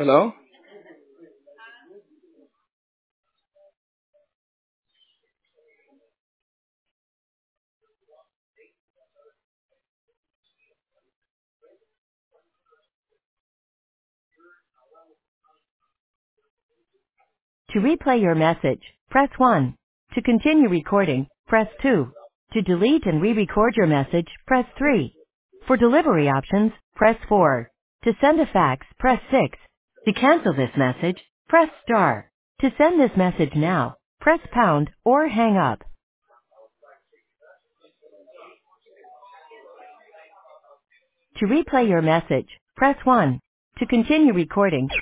Hello? To replay your message, press 1. To continue recording, press 2. To delete and re-record your message, press 3. For delivery options, press 4. To send a fax, press 6. To cancel this message, press star. To send this message now, press pound or hang up. To replay your message, press 1. To continue recording,